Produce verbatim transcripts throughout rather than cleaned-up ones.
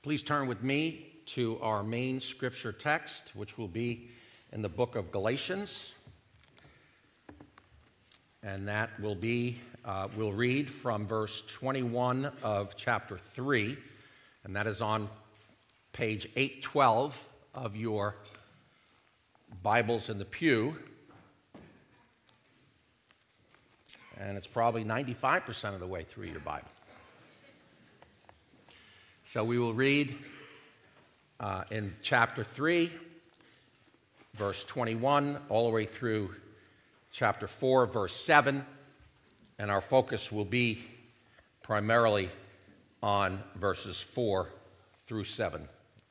Please turn with me to our main scripture text, which will be in the book of Galatians. And that will be, uh, we'll read from verse twenty-one of chapter three, and that is on page eight twelve of your Bibles in the pew. And it's probably ninety-five percent of the way through your Bible. So we will read uh, in chapter three, verse twenty-one, all the way through chapter four, verse seven, and our focus will be primarily on verses four through seven.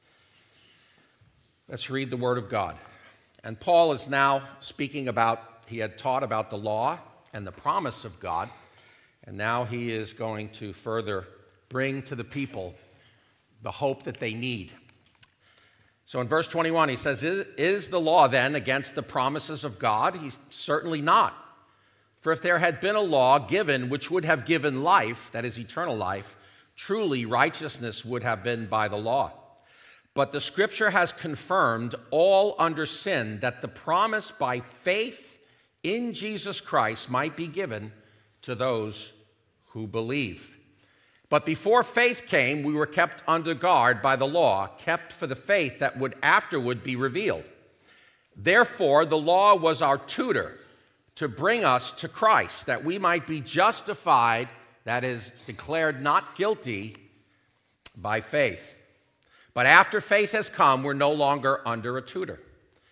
Let's read the Word of God. And Paul is now speaking about, he had taught about the law and the promise of God, and now he is going to further bring to the people the hope that they need. So in verse twenty-one, he says, is, is the law then against the promises of God? He's certainly not. For if there had been a law given which would have given life, that is eternal life, truly righteousness would have been by the law. But the scripture has confirmed all under sin, that the promise by faith in Jesus Christ might be given to those who believe. But before faith came, we were kept under guard by the law, kept for the faith that would afterward be revealed. Therefore, the law was our tutor to bring us to Christ, that we might be justified, that is, declared not guilty, by faith. But after faith has come, we're no longer under a tutor.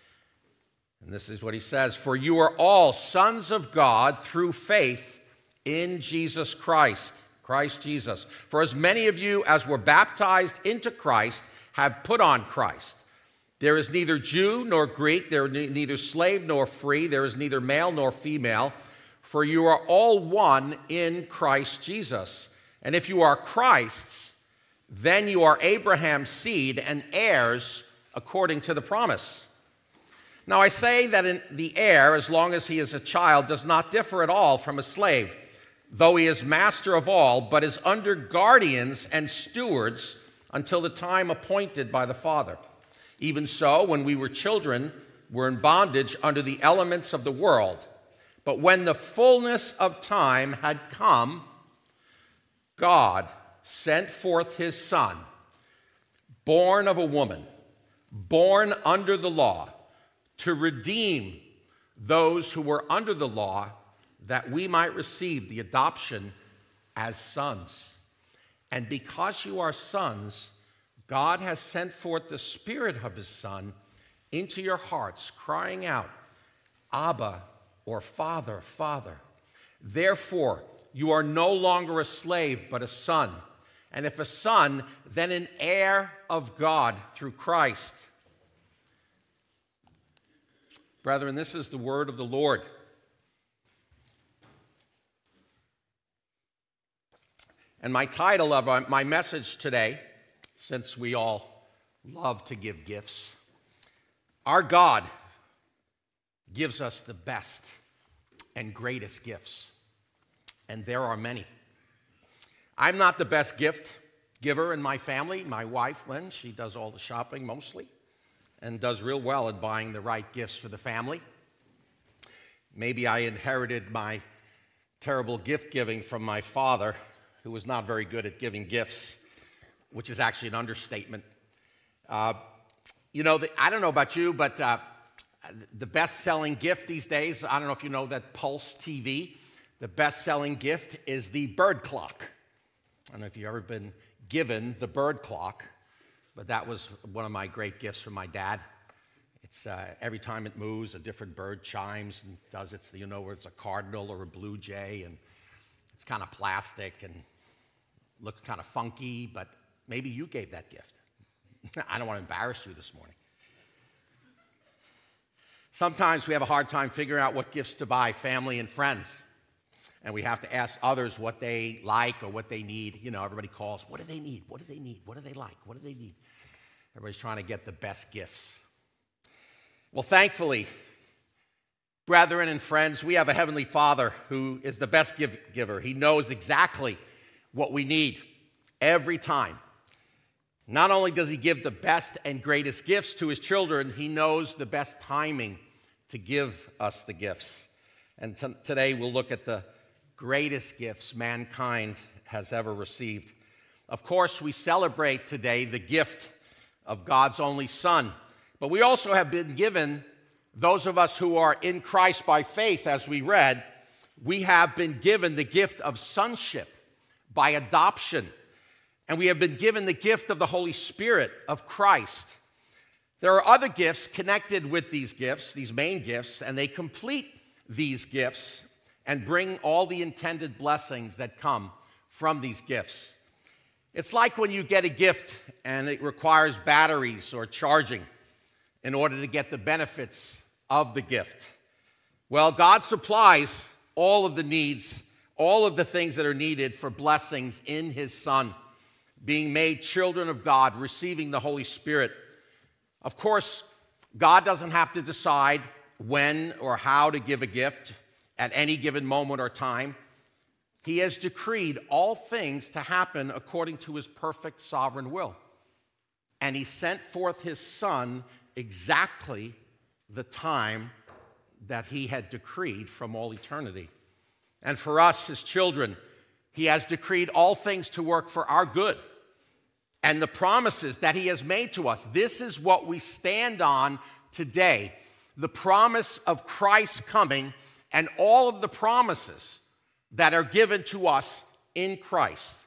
And this is what he says, for you are all sons of God through faith in Jesus Christ. Christ Jesus. For as many of you as were baptized into Christ have put on Christ. There is neither Jew nor Greek, there is neither slave nor free, there is neither male nor female, for you are all one in Christ Jesus. And if you are Christ's, then you are Abraham's seed and heirs according to the promise. Now I say that in the heir, as long as he is a child, does not differ at all from a slave, though he is master of all, but is under guardians and stewards until the time appointed by the Father. Even so, when we were children, we're in bondage under the elements of the world. But when the fullness of time had come, God sent forth his Son, born of a woman, born under the law, to redeem those who were under the law, that we might receive the adoption as sons. And because you are sons, God has sent forth the Spirit of his Son into your hearts, crying out, Abba, or Father, Father. Therefore, you are no longer a slave, but a son. And if a son, then an heir of God through Christ. Brethren, this is the word of the Lord. And my title of my message today, since we all love to give gifts, our God gives us the best and greatest gifts, and there are many. I'm not the best gift giver in my family. My wife, Lynn, she does all the shopping mostly and does real well at buying the right gifts for the family. Maybe I inherited my terrible gift giving from my father, who was not very good at giving gifts, which is actually an understatement. Uh, you know, the, I don't know about you, but uh, the best-selling gift these days, I don't know if you know that Pulse T V, the best-selling gift is the bird clock. I don't know if you've ever been given the bird clock, but that was one of my great gifts from my dad. It's uh, every time it moves, a different bird chimes and does its, you know, where it's a cardinal or a blue jay, and it's kind of plastic and looks kind of funky, but maybe you gave that gift. I don't want to embarrass you this morning. Sometimes we have a hard time figuring out what gifts to buy family and friends, and we have to ask others what they like or what they need. You know, everybody calls, what do they need? What do they need? What do they like? What do they need? Everybody's trying to get the best gifts. Well, thankfully, brethren and friends, we have a Heavenly Father who is the best give- giver. He knows exactly what we need every time. Not only does he give the best and greatest gifts to his children, he knows the best timing to give us the gifts. And t- today we'll look at the greatest gifts mankind has ever received. Of course, we celebrate today the gift of God's only Son, but we also have been given, those of us who are in Christ by faith, as we read, we have been given the gift of sonship by adoption, and we have been given the gift of the Holy Spirit of Christ. There are other gifts connected with these gifts, these main gifts, and they complete these gifts and bring all the intended blessings that come from these gifts. It's like when you get a gift and it requires batteries or charging in order to get the benefits of the gift. Well, God supplies all of the needs, all of the things that are needed for blessings in his Son, being made children of God, receiving the Holy Spirit. Of course, God doesn't have to decide when or how to give a gift at any given moment or time. He has decreed all things to happen according to his perfect sovereign will. And he sent forth his Son exactly the time that he had decreed from all eternity. And for us, his children, he has decreed all things to work for our good. And the promises that he has made to us, this is what we stand on today. The promise of Christ's coming and all of the promises that are given to us in Christ.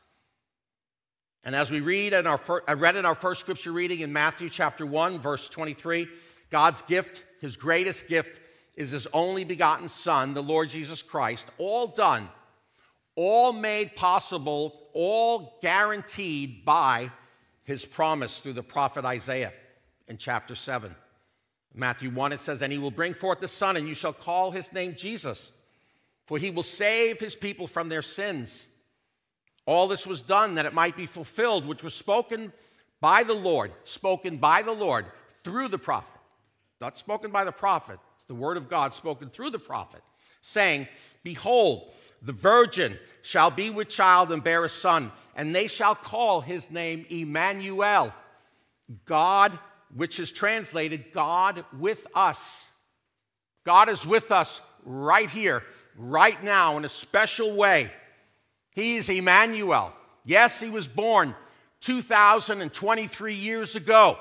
And as we read in our first, I read in our first scripture reading in Matthew chapter one, verse twenty-three, God's gift, his greatest gift, is his only begotten Son, the Lord Jesus Christ, all done, all made possible, all guaranteed by his promise through the prophet Isaiah in chapter seven. Matthew one, it says, "And he will bring forth the Son, and you shall call his name Jesus, for he will save his people from their sins. All this was done that it might be fulfilled, which was spoken by the Lord, spoken by the Lord through the prophet." Not spoken by the prophet, it's the word of God spoken through the prophet, saying, "Behold, the virgin shall be with child and bear a son, and they shall call his name Emmanuel," God, which is translated God with us. God is with us right here, right now, in a special way. He is Emmanuel. Yes, he was born two thousand twenty-three years ago.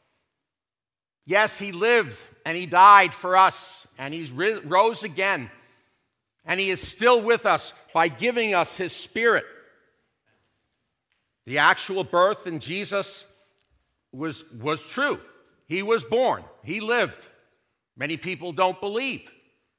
Yes, he lived and he died for us, and he rose again. And he is still with us by giving us his Spirit. The actual birth in Jesus was, was true. He was born. He lived. Many people don't believe.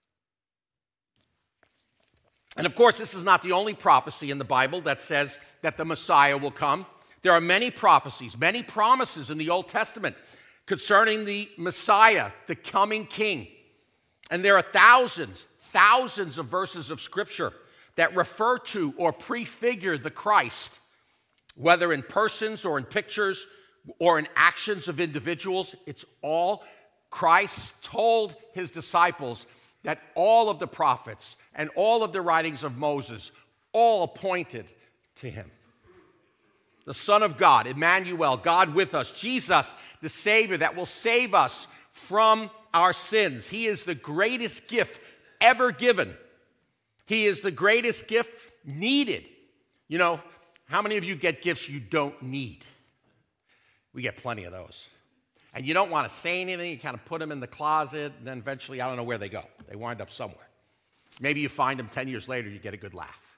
And of course, this is not the only prophecy in the Bible that says that the Messiah will come. There are many prophecies, many promises in the Old Testament concerning the Messiah, the coming King. And there are thousands, thousands of verses of Scripture that refer to or prefigure the Christ, whether in persons or in pictures or in actions of individuals. It's all Christ told his disciples that all of the prophets and all of the writings of Moses all pointed to him. The Son of God, Emmanuel, God with us, Jesus, the Savior that will save us from our sins. He is the greatest gift ever given. He is the greatest gift needed. You know, how many of you get gifts you don't need? We get plenty of those. And you don't want to say anything. You kind of put them in the closet, and then eventually, I don't know where they go. They wind up somewhere. Maybe you find them ten years later, you get a good laugh.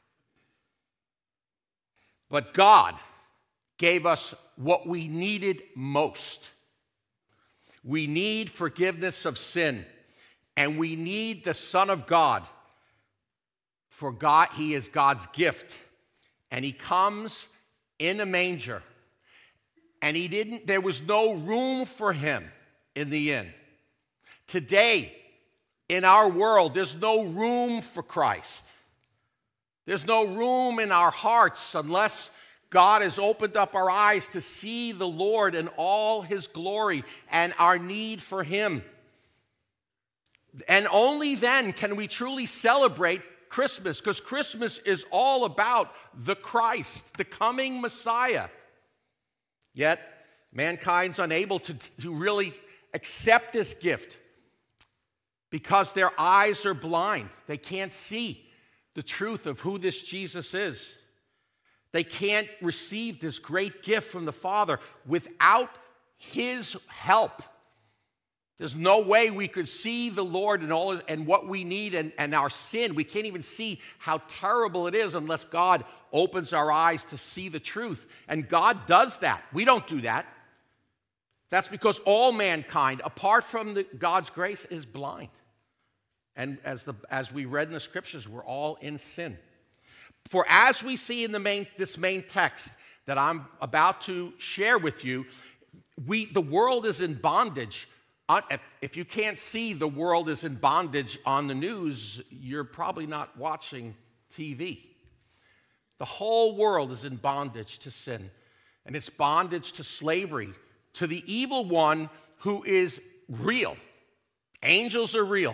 But God gave us what we needed most. We need forgiveness of sin, and we need the Son of God. For God, he is God's gift, and he comes in a manger. And he didn't, there was no room for him in the inn. Today, in our world, there's no room for Christ. There's no room in our hearts unless God has opened up our eyes to see the Lord in all his glory and our need for him. And only then can we truly celebrate Christmas, because Christmas is all about the Christ, the coming Messiah. Yet, mankind's unable to, to really accept this gift because their eyes are blind. They can't see the truth of who this Jesus is. They can't receive this great gift from the Father without his help. There's no way we could see the Lord and all and what we need and, and our sin. We can't even see how terrible it is unless God opens our eyes to see the truth. And God does that. We don't do that. That's because all mankind, apart from the, God's grace, is blind. And as, the, as we read in the scriptures, we're all in sin. For as we see in the main, this main text that I'm about to share with you, we, the world is in bondage. If you can't see the world is in bondage on the news, you're probably not watching T V. The whole world is in bondage to sin, and it's bondage to slavery, to the evil one who is real. Angels are real.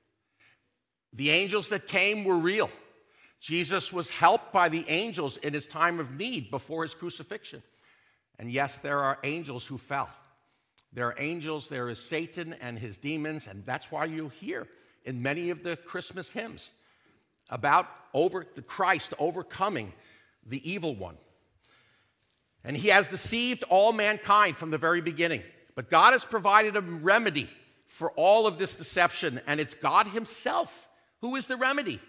The angels that came were real. Jesus was helped by the angels in his time of need before his crucifixion. And yes, there are angels who fell. There are angels, there is Satan and his demons, and that's why you'll hear in many of the Christmas hymns about over the Christ overcoming the evil one. And he has deceived all mankind from the very beginning. But God has provided a remedy for all of this deception, and it's God himself who is the remedy.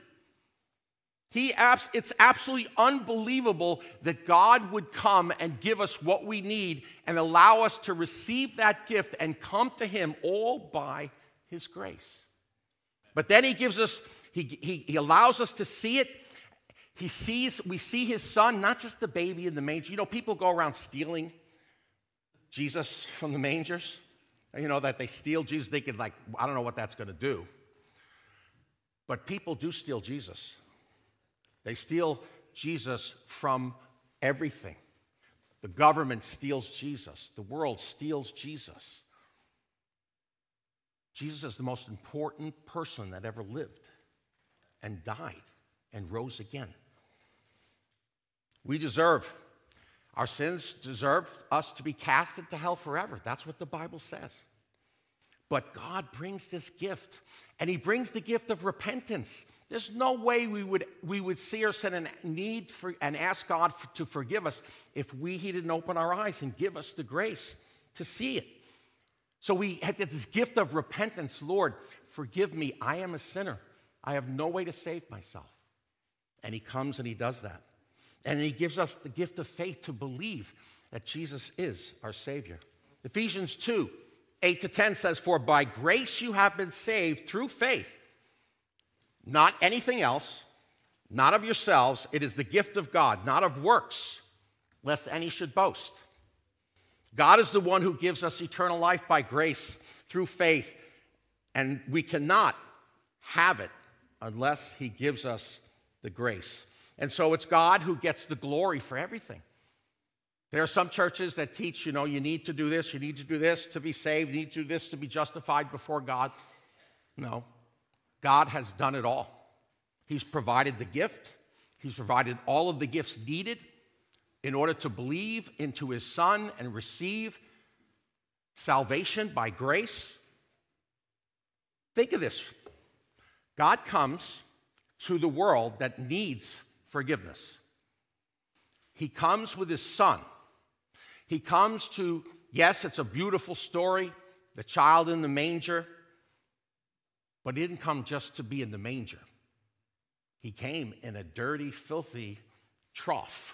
He, it's absolutely unbelievable that God would come and give us what we need and allow us to receive that gift and come to him all by his grace. But then he gives us, he, he, he allows us to see it. He sees, we see his son, not just the baby in the manger. You know, people go around stealing Jesus from the mangers. You know, that they steal Jesus, they could like, I don't know what that's going to do. But people do steal Jesus. They steal Jesus from everything. The government steals Jesus. The world steals Jesus. Jesus is the most important person that ever lived and died and rose again. We deserve, our sins deserve us to be cast into hell forever. That's what the Bible says. But God brings this gift, and he brings the gift of repentance. There's no way we would, we would see our sin and need for, and ask God for, to forgive us if we, he didn't open our eyes and give us the grace to see it. So we had this gift of repentance. Lord, forgive me. I am a sinner. I have no way to save myself. And he comes and he does that. And he gives us the gift of faith to believe that Jesus is our Savior. Ephesians two, eight to ten says, for by grace you have been saved through faith. Not anything else, not of yourselves. It is the gift of God, not of works, lest any should boast. God is the one who gives us eternal life by grace through faith, and we cannot have it unless he gives us the grace. And so it's God who gets the glory for everything. There are some churches that teach, you know, you need to do this, you need to do this to be saved, you need to do this to be justified before God. No. God has done it all. He's provided the gift. He's provided all of the gifts needed in order to believe into his Son and receive salvation by grace. Think of this. God comes to the world that needs forgiveness. He comes with his Son. He comes to, yes, it's a beautiful story, the child in the manger. But he didn't come just to be in the manger. He came in a dirty, filthy trough.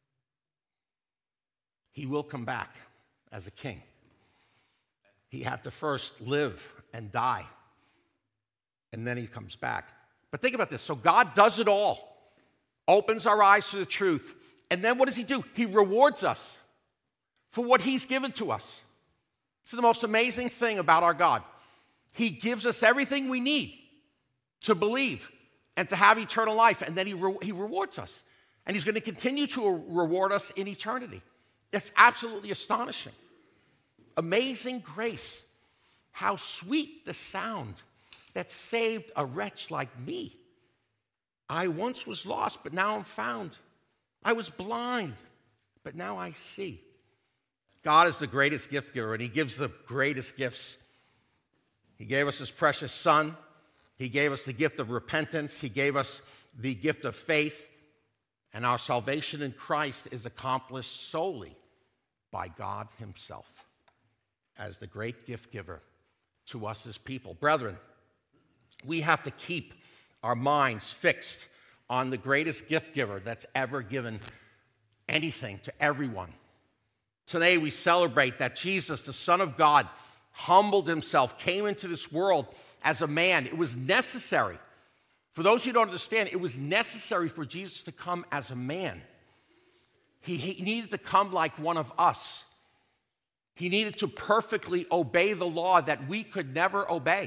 He will come back as a king. He had to first live and die, and then he comes back. But think about this. So God does it all, opens our eyes to the truth, and then what does he do? He rewards us for what he's given to us. It's the most amazing thing about our God. He gives us everything we need to believe and to have eternal life, and then he, re- he rewards us. And he's going to continue to reward us in eternity. That's absolutely astonishing. Amazing grace. How sweet the sound that saved a wretch like me. I once was lost, but now I'm found. I was blind, but now I see. God is the greatest gift giver, and he gives the greatest gifts. He gave us his precious son. He gave us the gift of repentance. He gave us the gift of faith. And our salvation in Christ is accomplished solely by God himself as the great gift giver to us as people. Brethren, we have to keep our minds fixed on the greatest gift giver that's ever given anything to everyone. Today we celebrate that Jesus, the Son of God, humbled himself, came into this world as a man. It was necessary. For those who don't understand, it was necessary for Jesus to come as a man. He, he needed to come like one of us. He needed to perfectly obey the law that we could never obey.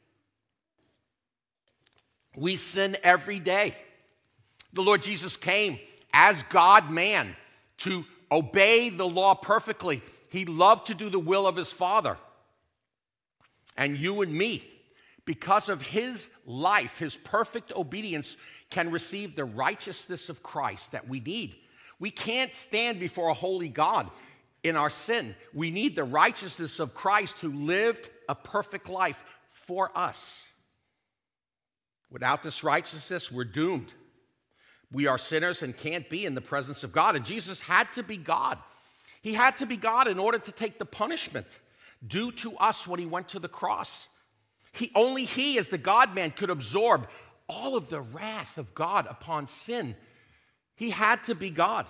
We sin every day. The Lord Jesus came as God-man to obey the law perfectly. He loved to do the will of his Father. And you and me, because of his life, his perfect obedience, can receive the righteousness of Christ that we need. We can't stand before a holy God in our sin. We need the righteousness of Christ who lived a perfect life for us. Without this righteousness, we're doomed. We are sinners and can't be in the presence of God. And Jesus had to be God. He had to be God in order to take the punishment due to us when he went to the cross. He, only he, as the God-man, could absorb all of the wrath of God upon sin. He had to be God.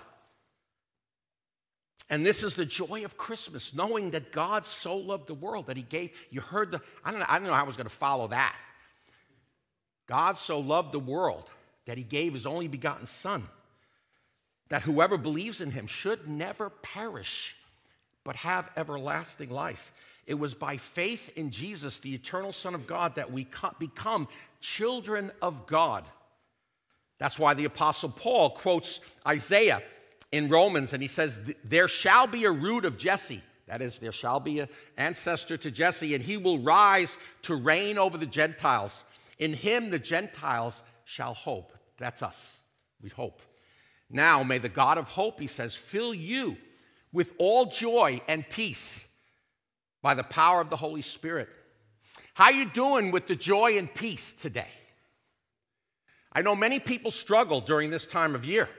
And this is the joy of Christmas, knowing that God so loved the world that he gave. You heard the, I don't know, I don't know how I was going to follow that. God so loved the world that he gave his only begotten Son, that whoever believes in him should never perish, but have everlasting life. It was by faith in Jesus, the eternal Son of God, that we become children of God. That's why the Apostle Paul quotes Isaiah in Romans, and he says, there shall be a root of Jesse. That is, there shall be an ancestor to Jesse, and he will rise to reign over the Gentiles. In him the Gentiles shall hope. That's us. We hope. Now may the God of hope, he says, fill you with all joy and peace by the power of the Holy Spirit. How you doing with the joy and peace today? I know many people struggle during this time of year.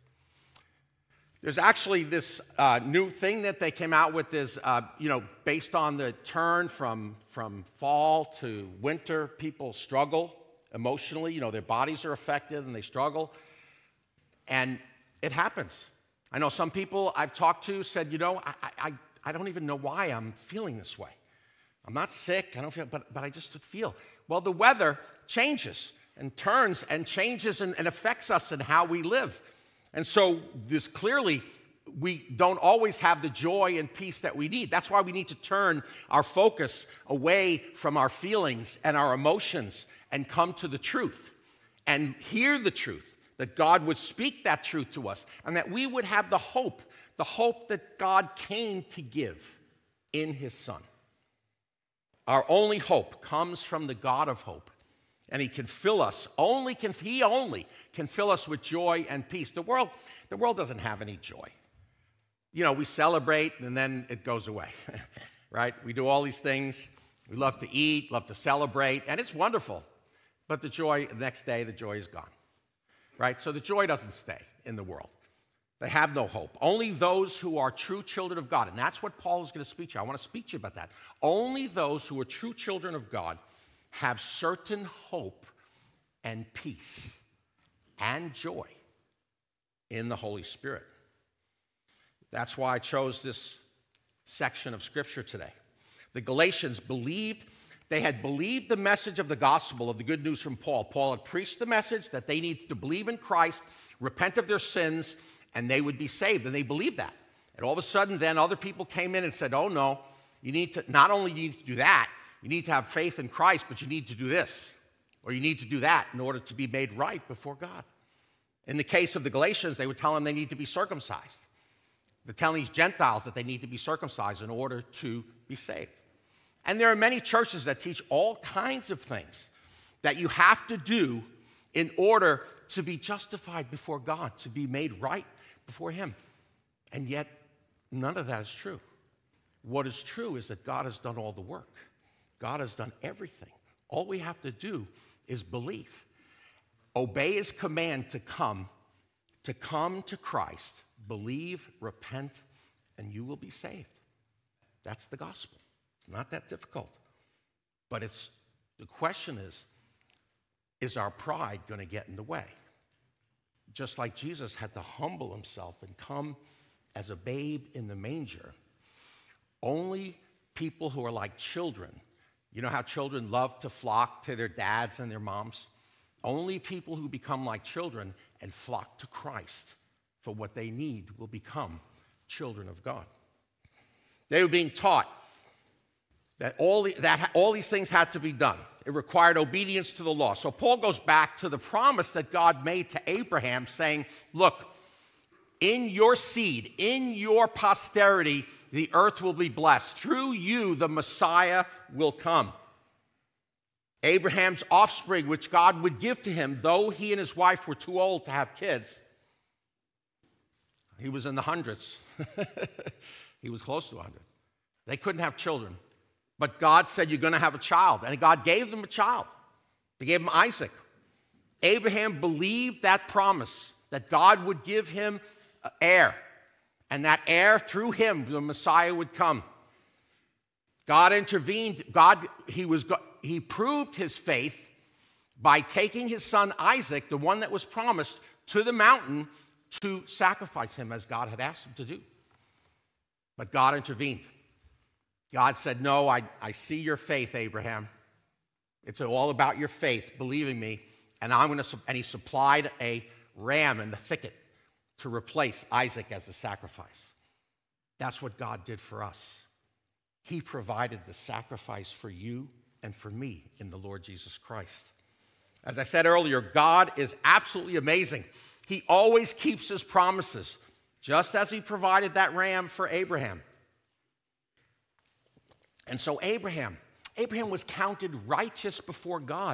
There's actually this uh, new thing that they came out with is, uh, you know, based on the turn from, from fall to winter, people struggle emotionally. You know, their bodies are affected and they struggle. And it happens. I know some people I've talked to said, you know, I, I, I don't even know why I'm feeling this way. I'm not sick, I don't feel, but, but I just feel. Well, the weather changes and turns and changes and, and affects us and how we live. And so this clearly, we don't always have the joy and peace that we need. That's why we need to turn our focus away from our feelings and our emotions and come to the truth and hear the truth, that God would speak that truth to us and that we would have the hope, the hope that God came to give in his Son. Our only hope comes from the God of hope. And he can fill us, only can, he only can fill us with joy and peace. The world, the world doesn't have any joy. You know, we celebrate and then it goes away, right? We do all these things. We love to eat, love to celebrate, and it's wonderful. But the joy, the next day, the joy is gone, right? So the joy doesn't stay in the world. They have no hope. Only those who are true children of God, and that's what Paul is going to speak to you. I want to speak to you about that. Only those who are true children of God have certain hope and peace and joy in the Holy Spirit. That's why I chose this section of Scripture today. The Galatians believed, they had believed the message of the gospel, of the good news from Paul. Paul had preached the message that they needed to believe in Christ, repent of their sins, and they would be saved. And they believed that. And all of a sudden, then other people came in and said, oh no, you need to, not only do you need to do that, you need to have faith in Christ, but you need to do this, or you need to do that in order to be made right before God. In the case of the Galatians, they would tell them they need to be circumcised. They're telling these Gentiles that they need to be circumcised in order to be saved. And there are many churches that teach all kinds of things that you have to do in order to be justified before God, to be made right before him. And yet, None of that is true. What is true is that God has done all the work. God has done everything. All we have to do is believe. Obey his command to come, to come to Christ, believe, repent, and you will be saved. That's the gospel. It's not that difficult. But it's the question is, is our pride going to get in the way? Just like Jesus had to humble himself and come as a babe in the manger, only people who are like children, you know how children love to flock to their dads and their moms? Only people who become like children and flock to Christ for what they need will become children of God. They were being taught that all, the, that all these things had to be done. It required obedience to the law. So Paul goes back to the promise that God made to Abraham, saying, look, in your seed, in your posterity, the earth will be blessed. Through you, the Messiah will come. Abraham's offspring, which God would give to him, though he and his wife were too old to have kids, he was in the hundreds. He was close to one hundred. They couldn't have children. But God said, you're going to have a child. And God gave them a child. He gave him Isaac. Abraham believed that promise, that God would give him an heir. And that heir, through him, the Messiah would come. God intervened. God, he, was, he proved his faith by taking his son Isaac, the one that was promised, to the mountain to sacrifice him as God had asked him to do. But God intervened. God said, no, I, I see your faith, Abraham. It's all about your faith, believing me. And I'm going to, and he supplied a ram in the thicket to replace Isaac as a sacrifice. That's what God did for us. He provided the sacrifice for you and for me in the Lord Jesus Christ. As I said earlier, God is absolutely amazing. He always keeps his promises, just as he provided that ram for Abraham. And so Abraham, Abraham was counted righteous before God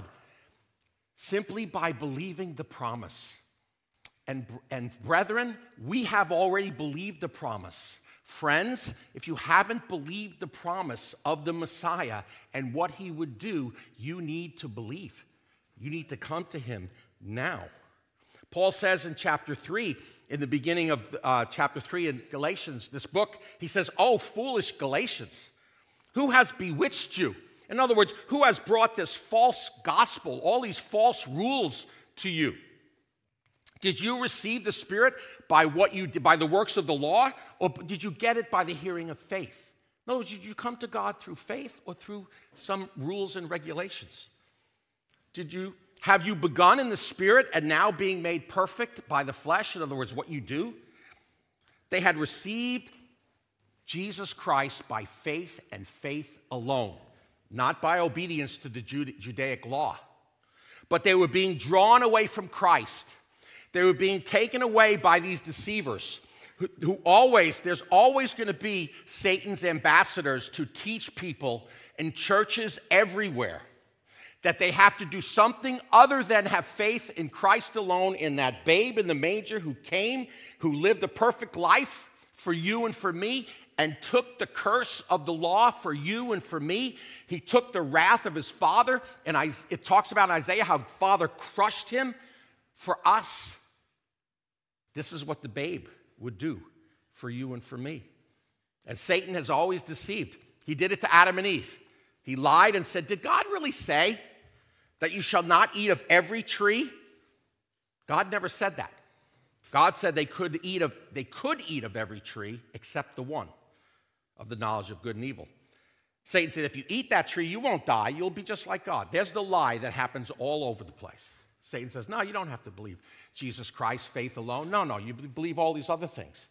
simply by believing the promise. And, and brethren, we have already believed the promise. Friends, if you haven't believed the promise of the Messiah and what he would do, you need to believe. You need to come to him now. Paul says in chapter three, in the beginning of uh, chapter three in Galatians, this book, he says, oh, foolish Galatians, who has bewitched you? In other words, who has brought this false gospel, all these false rules to you? Did you receive the Spirit by what you did, by the works of the law, or did you get it by the hearing of faith? In other words, did you come to God through faith or through some rules and regulations? Did you have you begun in the Spirit and now being made perfect by the flesh? In other words, what you do? They had received Jesus Christ by faith and faith alone, not by obedience to the Judaic law. But they were being drawn away from Christ. They were being taken away by these deceivers who, who always, there's always going to be Satan's ambassadors to teach people in churches everywhere that they have to do something other than have faith in Christ alone, in that babe in the manger who came, who lived a perfect life for you and for me, and took the curse of the law for you and for me. He took the wrath of his father, and it talks about in Isaiah how Father crushed him for us. This is what the babe would do for you and for me. And Satan has always deceived. He did it to Adam and Eve. He lied and said, did God really say that you shall not eat of every tree? God never said that. God said they could eat of, they could eat of every tree except the one of the knowledge of good and evil. Satan said, if you eat that tree, you won't die. You'll be just like God. There's the lie that happens all over the place. Satan says, no, you don't have to believe Jesus Christ, faith alone. No, no, you believe all these other things.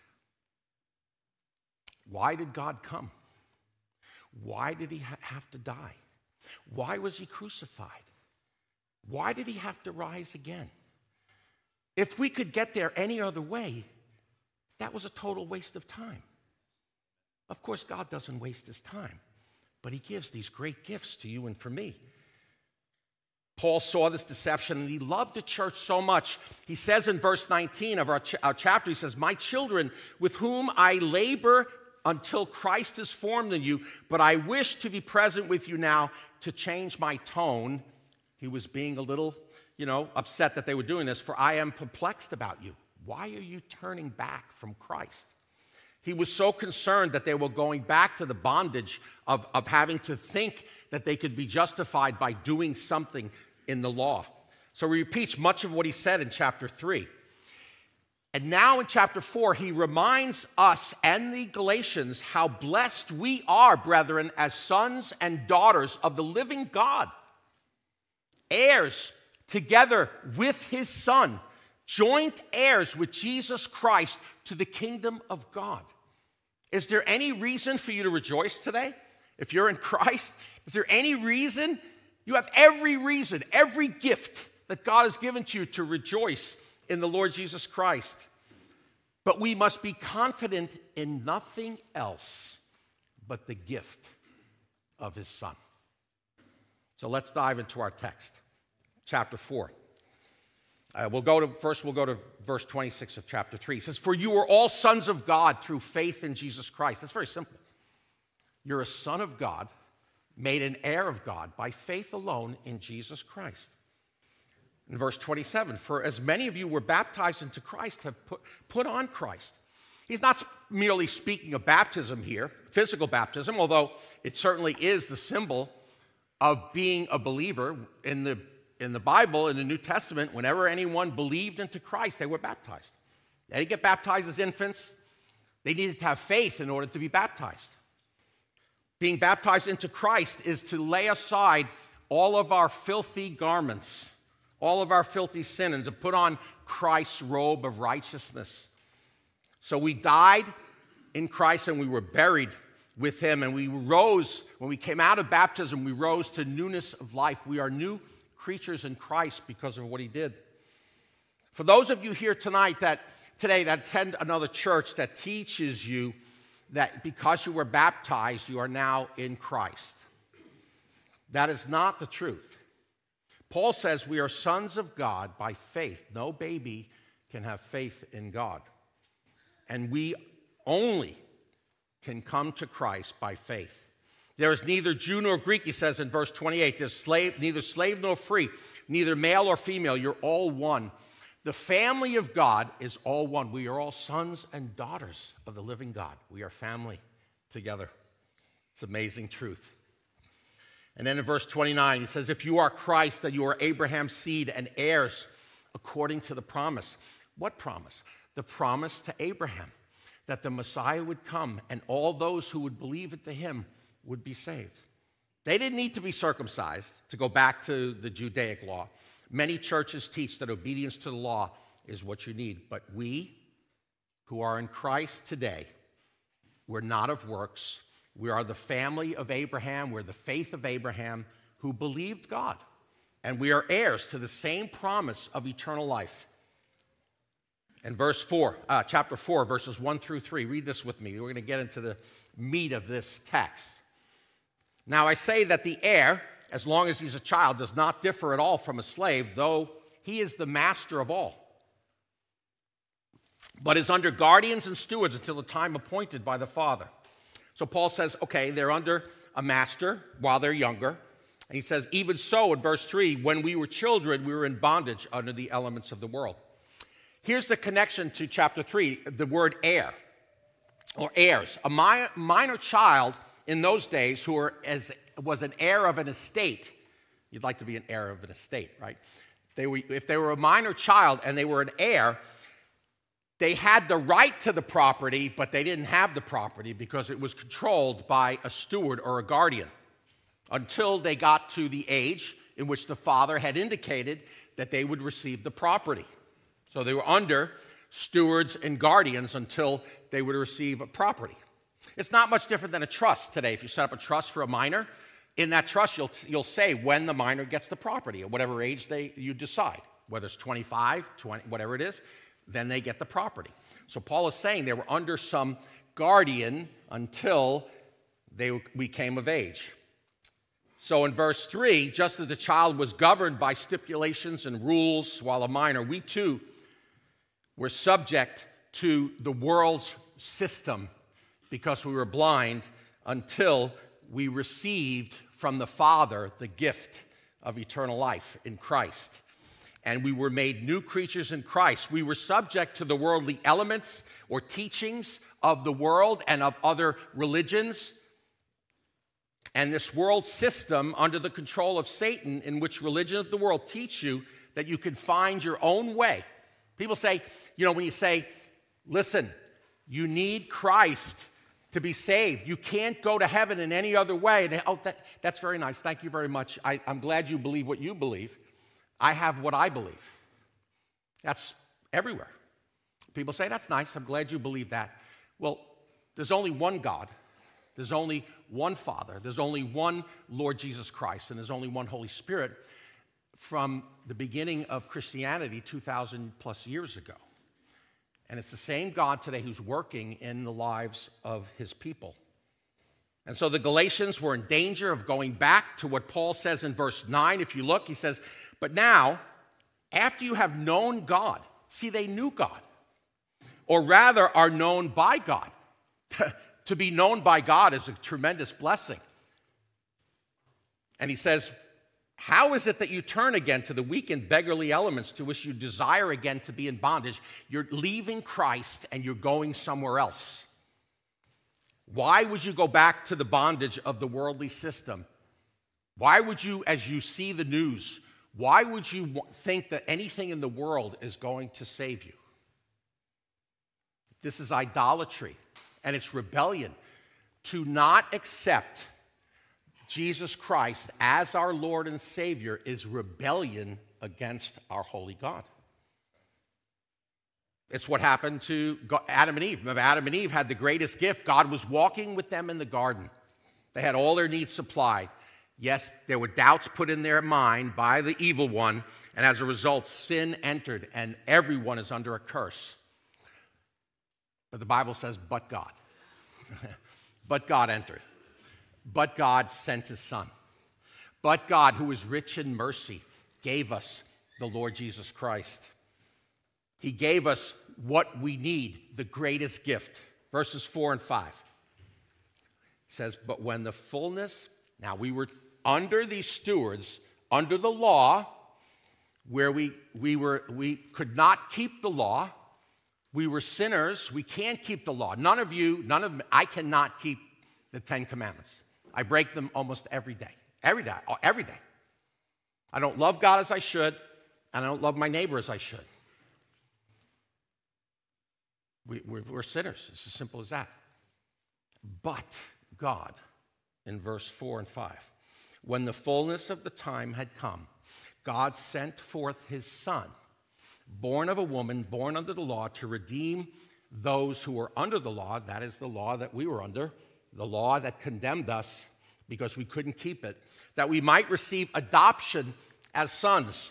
Why did God come? Why did he ha- have to die? Why was he crucified? Why did he have to rise again? If we could get there any other way, that was a total waste of time. Of course, God doesn't waste his time, but he gives these great gifts to you and for me. Paul saw this deception, and he loved the church so much. He says in verse nineteen of our, ch- our chapter, he says, "My children, with whom I labor until Christ is formed in you, but I wish to be present with you now to change my tone." He was being a little, you know, upset that they were doing this. "For I am perplexed about you. Why are you turning back from Christ?" He was so concerned that they were going back to the bondage of, of having to think that they could be justified by doing something in the law. So he repeats much of what he said in chapter three. And now in chapter four, he reminds us and the Galatians how blessed we are, brethren, as sons and daughters of the living God, heirs together with his Son, joint heirs with Jesus Christ to the kingdom of God. Is there any reason for you to rejoice today? If you're in Christ, is there any reason? You have every reason, every gift that God has given to you to rejoice in the Lord Jesus Christ. But we must be confident in nothing else but the gift of his Son. So let's dive into our text, chapter four. Uh, we'll go to first. We'll go to verse twenty-six of chapter three. It says, "For you are all sons of God through faith in Jesus Christ." That's very simple. You're a son of God, made an heir of God by faith alone in Jesus Christ. In verse twenty-seven, "For as many of you were baptized into Christ have put, put on Christ." He's not merely speaking of baptism here, physical baptism, although it certainly is the symbol of being a believer. In the In the Bible, in the New Testament, whenever anyone believed into Christ, they were baptized. They didn't get baptized as infants. They needed to have faith in order to be baptized. Being baptized into Christ is to lay aside all of our filthy garments, all of our filthy sin, and to put on Christ's robe of righteousness. So we died in Christ and we were buried with him, and we rose, when we came out of baptism, we rose to newness of life. We are new creatures in Christ because of what he did. For those of you here tonight that today that attend another church that teaches you that because you were baptized, you are now in Christ, that is not the truth. Paul says we are sons of God by faith. No baby can have faith in God. And we only can come to Christ by faith. There is neither Jew nor Greek, he says in verse twenty-eight. There's slave, neither slave nor free, neither male or female. You're all one. The family of God is all one. We are all sons and daughters of the living God. We are family together. It's amazing truth. And then in verse twenty-nine, he says, "If you are Christ, then you are Abraham's seed and heirs according to the promise." What promise? The promise to Abraham that the Messiah would come and all those who would believe it to him would be saved. They didn't need to be circumcised to go back to the Judaic law. Many churches teach that obedience to the law is what you need. But we who are in Christ today, we're not of works. We are the family of Abraham. We're the faith of Abraham who believed God. And we are heirs to the same promise of eternal life. And verse four, uh, chapter four, verses one through three. Read this with me. We're going to get into the meat of this text. "Now I say that the heir, as long as he's a child, does not differ at all from a slave, though he is the master of all, but is under guardians and stewards until the time appointed by the father." So Paul says, okay, they're under a master while they're younger. And he says, even so, in verse three, when we were children, we were in bondage under the elements of the world. Here's the connection to chapter three, the word heir, or heirs. A mi- minor child in those days who were as, was an heir of an estate. You'd like to be an heir of an estate, right? They were, if they were a minor child and they were an heir, they had the right to the property, but they didn't have the property because it was controlled by a steward or a guardian until they got to the age in which the father had indicated that they would receive the property. So they were under stewards and guardians until they would receive a property. It's not much different than a trust today. If you set up a trust for a minor, in that trust you'll, you'll say when the minor gets the property at whatever age they you decide, whether it's twenty-five, twenty, whatever it is, then they get the property. So Paul is saying they were under some guardian until they we came of age. So in verse three, just as the child was governed by stipulations and rules while a minor, we too were subject to the world's system because we were blind until we received from the Father the gift of eternal life in Christ. And we were made new creatures in Christ. We were subject to the worldly elements or teachings of the world and of other religions. And this world system under the control of Satan, in which religion of the world teach you that you can find your own way. People say, you know, when you say, listen, you need Christ to be saved. You can't go to heaven in any other way. And they, oh, that, that's very nice. Thank you very much. I, I'm glad you believe what you believe. I have what I believe. That's everywhere. People say, that's nice. I'm glad you believe that. Well, there's only one God. There's only one Father. There's only one Lord Jesus Christ. And there's only one Holy Spirit from the beginning of Christianity two thousand plus years ago. And it's the same God today who's working in the lives of his people. And so the Galatians were in danger of going back to what Paul says in verse nine. If you look, he says, but now, after you have known God, see, they knew God, or rather are known by God. To be known by God is a tremendous blessing. And he says, how is it that you turn again to the weak and beggarly elements to which you desire again to be in bondage? You're leaving Christ and you're going somewhere else. Why would you go back to the bondage of the worldly system? Why would you, as you see the news, why would you think that anything in the world is going to save you? This is idolatry and it's rebellion. To not accept Jesus Christ as our Lord and Savior is rebellion against our holy God. It's what happened to Adam and Eve. Remember, Adam and Eve had the greatest gift. God was walking with them in the garden. They had all their needs supplied. Yes, there were doubts put in their mind by the evil one, and as a result, sin entered, and everyone is under a curse. But the Bible says, but God. But God entered. But God sent his Son. But God, who is rich in mercy, gave us the Lord Jesus Christ. He gave us what we need, the greatest gift. Verses four and five. It says, but when the fullness, now we were under these stewards, under the law, where we, we, were, we could not keep the law. We were sinners. We can't keep the law. None of you, none of me, I cannot keep the Ten Commandments. I break them almost every day. Every day. Every day. I don't love God as I should, and I don't love my neighbor as I should. We, we're, we're sinners. It's as simple as that. But God, in verse four and five, when the fullness of the time had come, God sent forth his Son, born of a woman, born under the law, to redeem those who were under the law. That is the law that we were under, the law that condemned us because we couldn't keep it, that we might receive adoption as sons.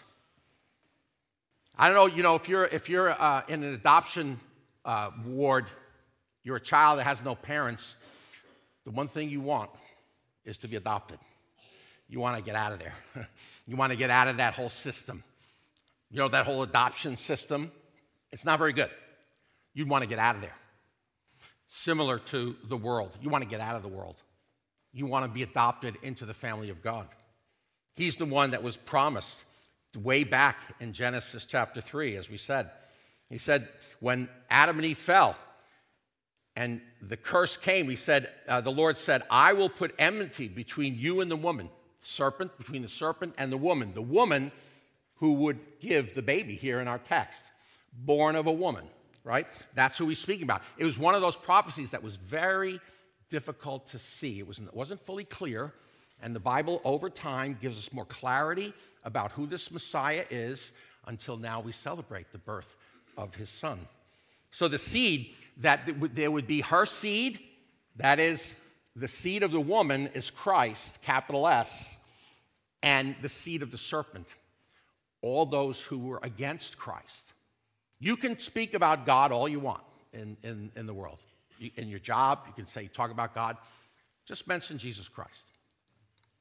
I don't know, you know, if you're, if you're uh, in an adoption uh, ward, you're a child that has no parents, the one thing you want is to be adopted. You want to get out of there. You want to get out of that whole system. You know, that whole adoption system, it's not very good. You'd want to get out of there. Similar to the world. You want to get out of the world. You want to be adopted into the family of God. He's the one that was promised way back in Genesis chapter three, as we said. He said, when Adam and Eve fell and the curse came, he said, uh, the Lord said, I will put enmity between you and the woman, serpent, between the serpent and the woman. The woman who would give the baby here in our text, born of a woman, right? That's who he's speaking about. It was one of those prophecies that was very difficult to see. It, was, it wasn't fully clear, and the Bible over time gives us more clarity about who this Messiah is until now we celebrate the birth of his Son. So the seed, that there would be her seed, that is, the seed of the woman is Christ, capital S, and the seed of the serpent, all those who were against Christ. You can speak about God all you want in, in, in the world. You, in your job, you can say, talk about God. Just mention Jesus Christ.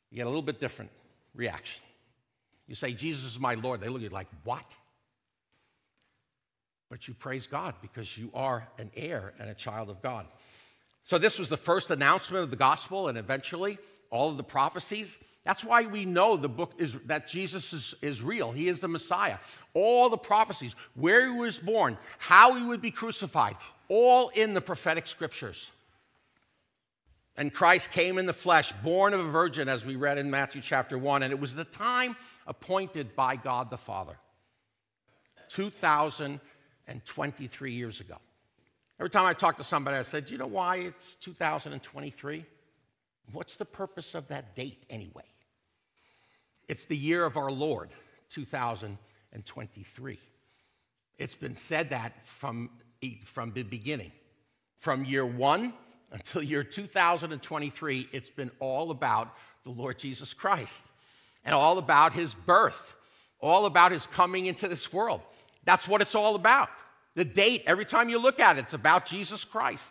you get a little bit different reaction. You say, Jesus is my Lord. They look at you like, what? But you praise God because you are an heir and a child of God. So this was the first announcement of the gospel, and eventually all of the prophecies. That's why we know the book is that Jesus is, is real. He is the Messiah. All the prophecies, where he was born, how he would be crucified, all in the prophetic scriptures. And Christ came in the flesh, born of a virgin, as we read in Matthew chapter one, and it was the time appointed by God the Father, two thousand twenty-three years ago. Every time I talk to somebody, I said, do you know why it's two thousand twenty-three? What's the purpose of that date anyway? It's the year of our Lord, two thousand twenty-three. It's been said that from, from the beginning. From year one until year two thousand twenty-three, it's been all about the Lord Jesus Christ and all about his birth, all about his coming into this world. That's what it's all about. The date, every time you look at it, it's about Jesus Christ.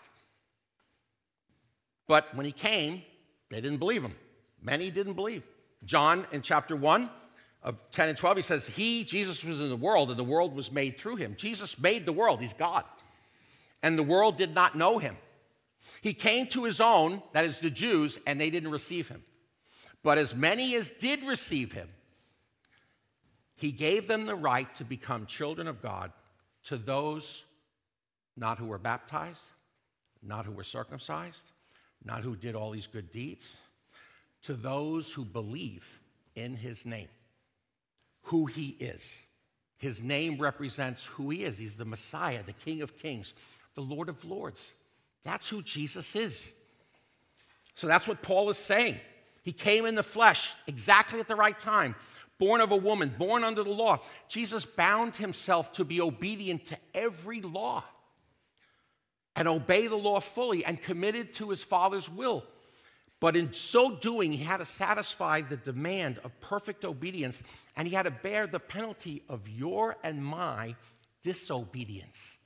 But when he came, they didn't believe him. Many didn't believe. John, in chapter one of ten and twelve, he says, he, Jesus, was in the world, and the world was made through him. Jesus made the world. He's God. And the world did not know him. He came to his own, that is the Jews, and they didn't receive him. But as many as did receive him, he gave them the right to become children of God, to those not who were baptized, not who were circumcised, not who did all these good deeds, to those who believe in his name, who he is. His name represents who he is. He's the Messiah, the King of Kings, the Lord of Lords. That's who Jesus is. So that's what Paul is saying. He came in the flesh exactly at the right time, born of a woman, born under the law. Jesus bound himself to be obedient to every law and obey the law fully and committed to his Father's will. But in so doing, he had to satisfy the demand of perfect obedience, and he had to bear the penalty of your and my disobedience.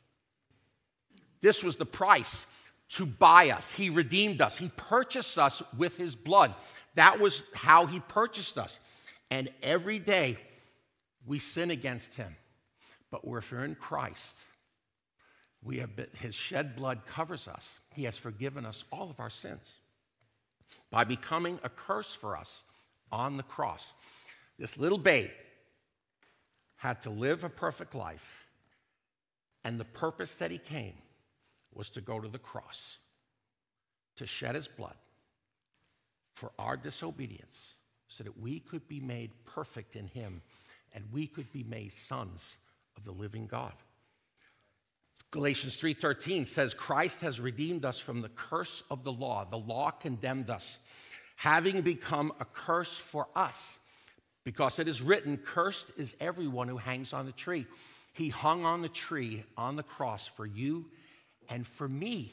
This was the price to buy us. He redeemed us. He purchased us with his blood. That was how he purchased us. And every day we sin against him. But if we're in Christ, we have been, his shed blood covers us. He has forgiven us all of our sins by becoming a curse for us on the cross. This little babe had to live a perfect life, and the purpose that he came was to go to the cross, to shed his blood for our disobedience, so that we could be made perfect in him and we could be made sons of the living God. Galatians three thirteen says, Christ has redeemed us from the curse of the law. The law condemned us, having become a curse for us, because it is written, cursed is everyone who hangs on the tree. He hung on the tree, on the cross, for you and for me.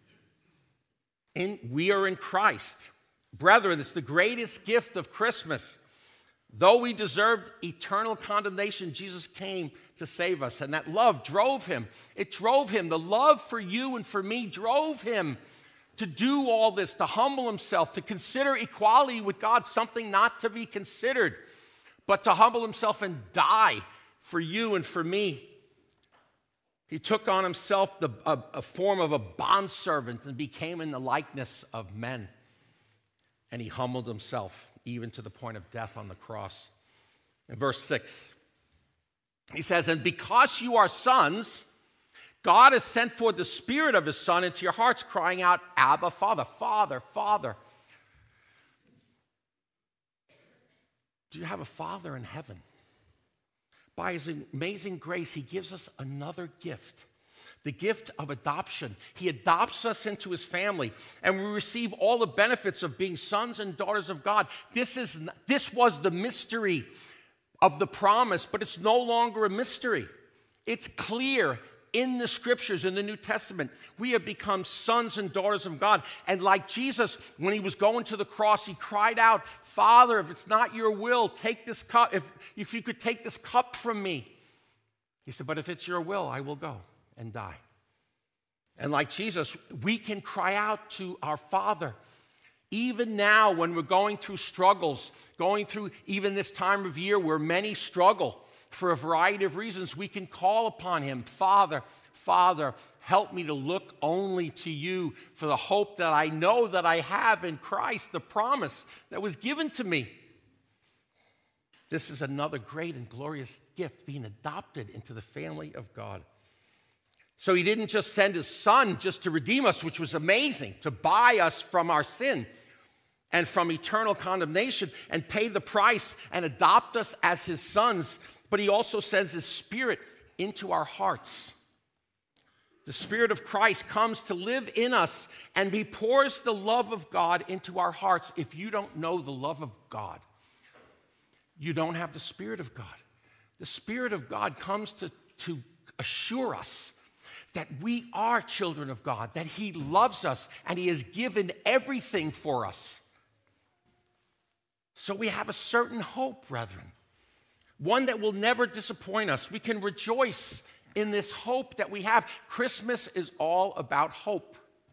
And we are in Christ. Brethren, it's the greatest gift of Christmas. Though we deserved eternal condemnation, Jesus came to save us. And that love drove him. It drove him. The love for you and for me drove him to do all this, to humble himself, to consider equality with God something not to be considered, but to humble himself and die for you and for me. He took on himself the, a, a form of a bondservant and became in the likeness of men. And he humbled himself even to the point of death on the cross. In verse six, he says, and because you are sons, God has sent forth the Spirit of his Son into your hearts, crying out, Abba, Father, Father, Father. Do you have a Father in heaven? By his amazing grace, he gives us another gift, the gift of adoption. He adopts us into his family, and we receive all the benefits of being sons and daughters of God. This is, this was the mystery of the promise, but it's no longer a mystery. It's clear in the scriptures, in the New Testament. We have become sons and daughters of God. And like Jesus, when he was going to the cross, he cried out, Father, if it's not your will, take this cup. If, if you could take this cup from me. He said, but if it's your will, I will go and die. And like Jesus, we can cry out to our Father Even now, when we're going through struggles, going through even this time of year where many struggle for a variety of reasons, we can call upon him. Father, Father, help me to look only to you for the hope that I know that I have in Christ, the promise that was given to me. This is another great and glorious gift, being adopted into the family of God. So he didn't just send his son just to redeem us, which was amazing, to buy us from our sin and from eternal condemnation and pay the price and adopt us as his sons, but he also sends his Spirit into our hearts. The Spirit of Christ comes to live in us, and he pours the love of God into our hearts. If you don't know the love of God, you don't have the Spirit of God. The Spirit of God comes to, to assure us that we are children of God, that he loves us, and he has given everything for us. So we have a certain hope, brethren, one that will never disappoint us. We can rejoice in this hope that we have. Christmas is all about hope.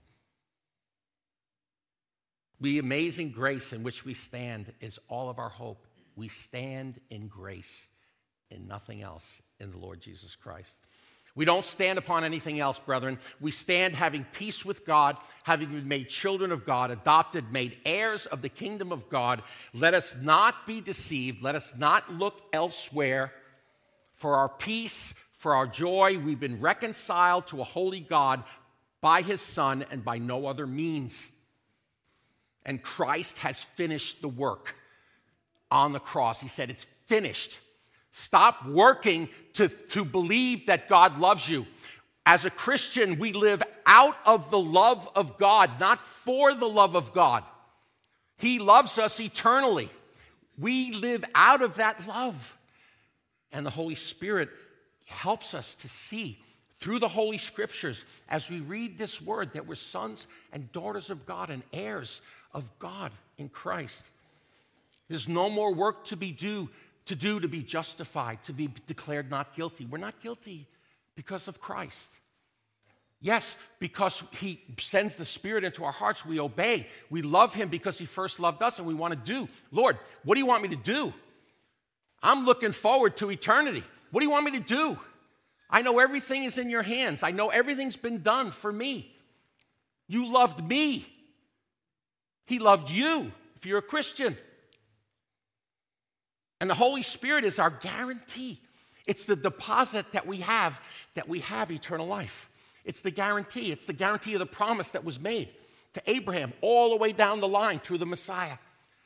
The amazing grace in which we stand is all of our hope. We stand in grace, in nothing else, in the Lord Jesus Christ. We don't stand upon anything else, brethren. We stand having peace with God, having been made children of God, adopted, made heirs of the kingdom of God. Let us not be deceived. Let us not look elsewhere. For our peace, for our joy, we've been reconciled to a holy God by his Son and by no other means. And Christ has finished the work on the cross. He said, it's finished. Stop working to, to believe that God loves you. As a Christian, we live out of the love of God, not for the love of God. He loves us eternally. We live out of that love. And the Holy Spirit helps us to see through the Holy Scriptures as we read this word that we're sons and daughters of God and heirs of God in Christ. There's no more work to be do to do to be justified, to be declared not guilty. We're not guilty because of Christ. Yes, because he sends the Spirit into our hearts, we obey. We love him because he first loved us, and we want to do. Lord, what do you want me to do? I'm looking forward to eternity. What do you want me to do? I know everything is in your hands. I know everything's been done for me. You loved me. He loved you if you're a Christian. And the Holy Spirit is our guarantee. It's the deposit that we have, that we have eternal life. It's the guarantee. It's the guarantee of the promise that was made to Abraham all the way down the line through the Messiah.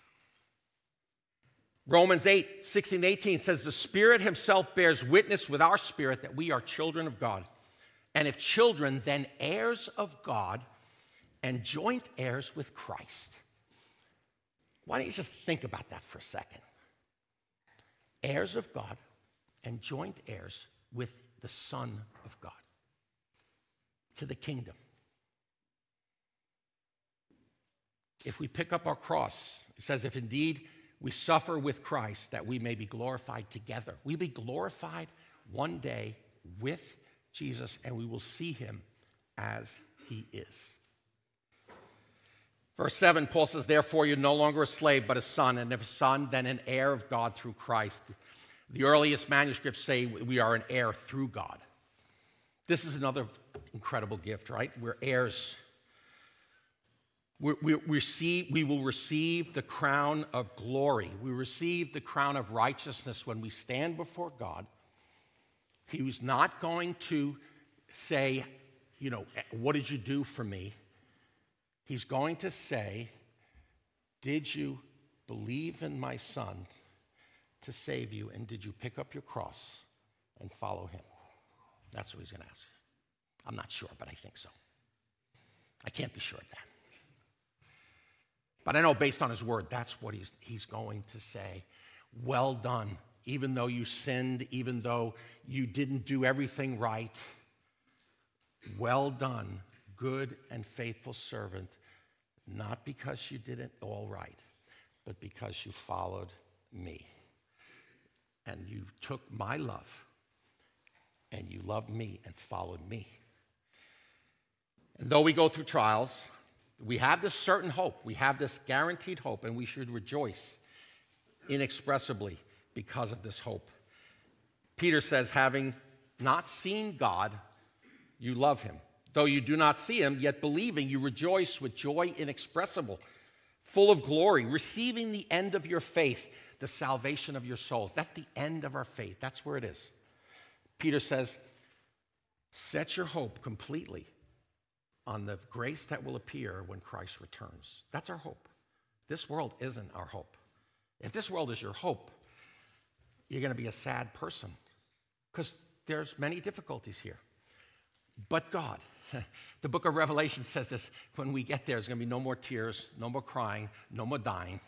Romans eight, sixteen and eighteen says, the Spirit himself bears witness with our spirit that we are children of God. And if children, then heirs of God and joint heirs with Christ. Why don't you just think about that for a second? Heirs of God and joint heirs with the Son of God to the kingdom. If we pick up our cross, it says, if indeed we suffer with Christ, that we may be glorified together. We'll be glorified one day with Jesus, and we will see him as he is. Verse seven, Paul says, therefore you're no longer a slave, but a son, and if a son, then an heir of God through Christ. The earliest manuscripts say we are an heir through God. This is another incredible gift, right? We're heirs. We, we, we, receive, we will receive the crown of glory. We receive the crown of righteousness when we stand before God. He was not going to say, you know, what did you do for me? He's going to say, did you believe in my Son to save you, and did you pick up your cross and follow him? That's what he's going to ask. I'm not sure, but I think so. I can't be sure of that. But I know based on his word, that's what he's, he's going to say. Well done. Even though you sinned, even though you didn't do everything right, well done, good and faithful servant, not because you did it all right, but because you followed me. And you took my love, and you loved me and followed me. And though we go through trials, We have this certain hope. We have this guaranteed hope, and we should rejoice inexpressibly because of this hope. Peter says, having not seen God, you love him. Though you do not see him, yet believing, you rejoice with joy inexpressible, full of glory, receiving the end of your faith, the salvation of your souls. That's the end of our faith. That's where it is. Peter says, set your hope completely on the grace that will appear when Christ returns. That's our hope. This world isn't our hope. If this world is your hope, you're going to be a sad person because there's many difficulties here. But God, the book of Revelation says this, when we get there, there's going to be no more tears, no more crying, no more dying.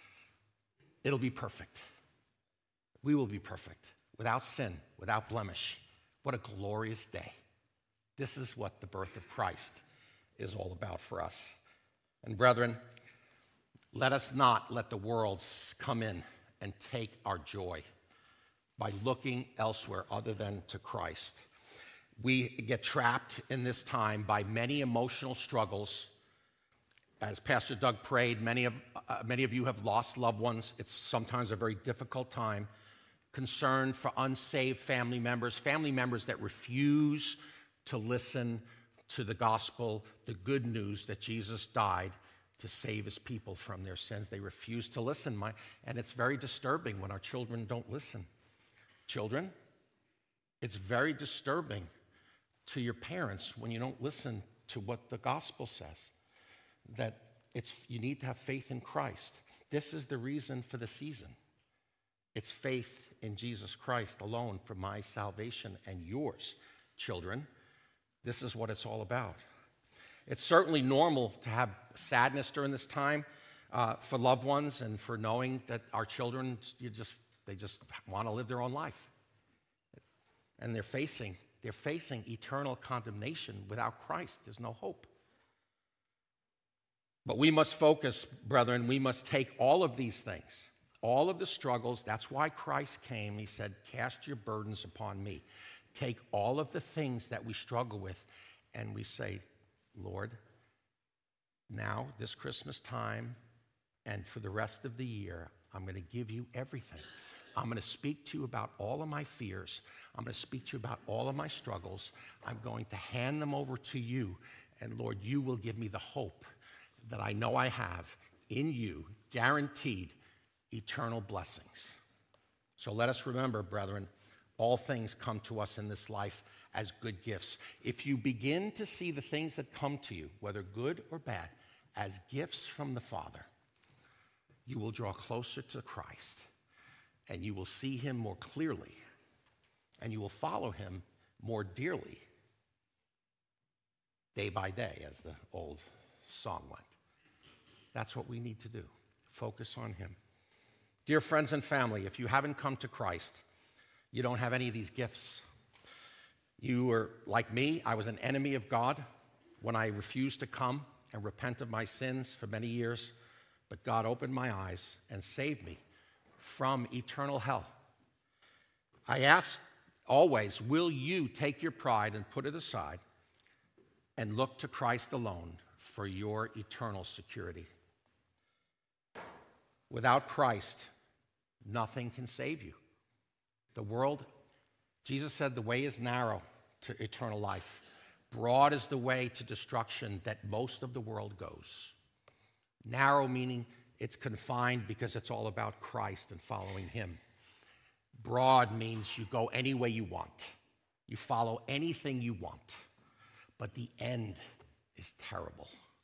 It'll be perfect. We will be perfect, without sin, without blemish. What a glorious day. This is what the birth of Christ is all about for us. And brethren, let us not let the world come in and take our joy by looking elsewhere other than to Christ. We get trapped in this time by many emotional struggles. As Pastor Doug prayed, many of, uh, many of you have lost loved ones. It's sometimes a very difficult time. Concern for unsaved family members, family members that refuse to listen to the gospel, the good news that Jesus died to save his people from their sins. They refuse to listen. My, and it's very disturbing when our children don't listen. Children, it's very disturbing to your parents when you don't listen to what the gospel says, that it's you need to have faith in Christ. This is the reason for the season. It's faith in Jesus Christ alone for my salvation and yours, children. This is what it's all about. It's certainly normal to have sadness during this time uh, for loved ones and for knowing that our children, you just they just want to live their own life. And they're facing They're facing eternal condemnation without Christ. There's no hope. But we must focus, brethren. We must take all of these things, all of the struggles. That's why Christ came. He said, cast your burdens upon me. Take all of the things that we struggle with, and we say, Lord, now, this Christmas time, and for the rest of the year, I'm going to give you everything. I'm going to speak to you about all of my fears. I'm going to speak to you about all of my struggles. I'm going to hand them over to you. And Lord, you will give me the hope that I know I have in you, guaranteed eternal blessings. So let us remember, brethren, all things come to us in this life as good gifts. If you begin to see the things that come to you, whether good or bad, as gifts from the Father, you will draw closer to Christ. And you will see him more clearly, and you will follow him more dearly, day by day, as the old song went. That's what we need to do, focus on him. Dear friends and family, if you haven't come to Christ, you don't have any of these gifts. You were like me. I was an enemy of God when I refused to come and repent of my sins for many years, but God opened my eyes and saved me from eternal hell. I ask always, will you take your pride and put it aside and look to Christ alone for your eternal security? Without Christ, nothing can save you. The world, Jesus said, the way is narrow to eternal life. Broad is the way to destruction that most of the world goes. Narrow meaning it's confined because it's all about Christ and following him. Broad means you go any way you want. You follow anything you want. But the end is terrible.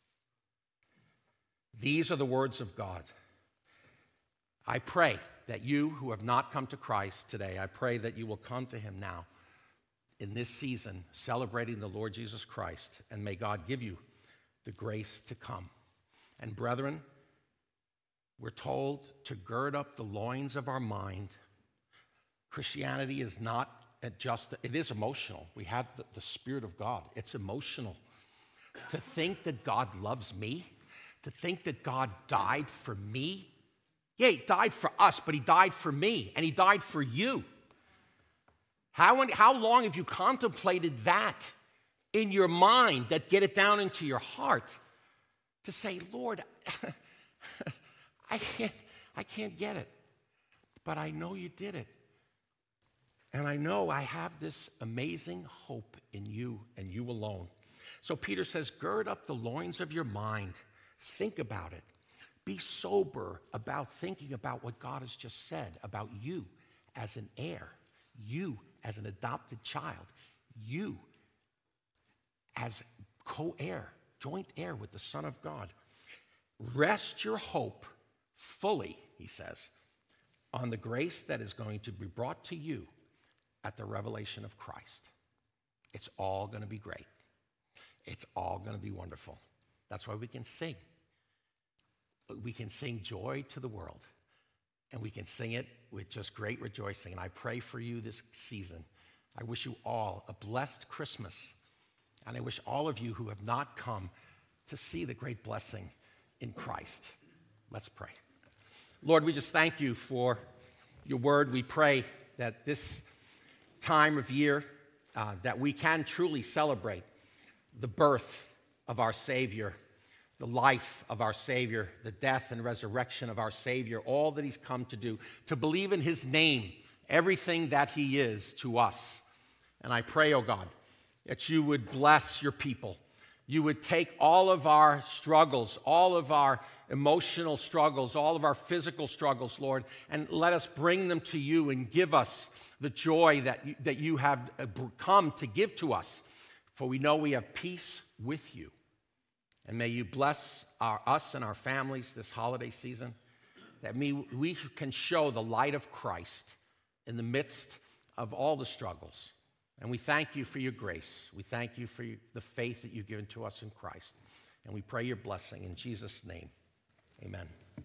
These are the words of God. I pray that you who have not come to Christ today, I pray that you will come to him now in this season, celebrating the Lord Jesus Christ, and may God give you the grace to come. And brethren, we're told to gird up the loins of our mind. Christianity is not just, it is emotional. We have the, the Spirit of God. It's emotional. To think that God loves me, to think that God died for me. Yeah, he died for us, but he died for me, and he died for you. How, how long have you contemplated that in your mind, that get it down into your heart? to say, Lord, I can't, I can't get it, but I know you did it. And I know I have this amazing hope in you and you alone. So Peter says, gird up the loins of your mind. Think about it. Be sober about thinking about what God has just said about you as an heir, you as an adopted child, you as co-heir, joint heir with the Son of God. Rest your hope fully, he says, on the grace that is going to be brought to you at the revelation of Christ. It's all going to be great. It's all going to be wonderful. That's why we can sing. We can sing joy to the world, and we can sing it with just great rejoicing. And I pray for you this season. I wish you all a blessed Christmas, and I wish all of you who have not come to see the great blessing in Christ. Let's pray. Lord, we just thank you for your word. We pray that this time of year, uh, that we can truly celebrate the birth of our Savior, the life of our Savior, the death and resurrection of our Savior, all that he's come to do, to believe in his name, everything that he is to us. And I pray, oh God, that you would bless your people. You would take all of our struggles, all of our emotional struggles, all of our physical struggles, Lord, and let us bring them to you and give us the joy that you, that you have come to give to us. For we know we have peace with you. And may you bless our, us and our families this holiday season, that we, we can show the light of Christ in the midst of all the struggles. And we thank you for your grace. We thank you for your, the faith that you've given to us in Christ. And we pray your blessing in Jesus' name. Amen.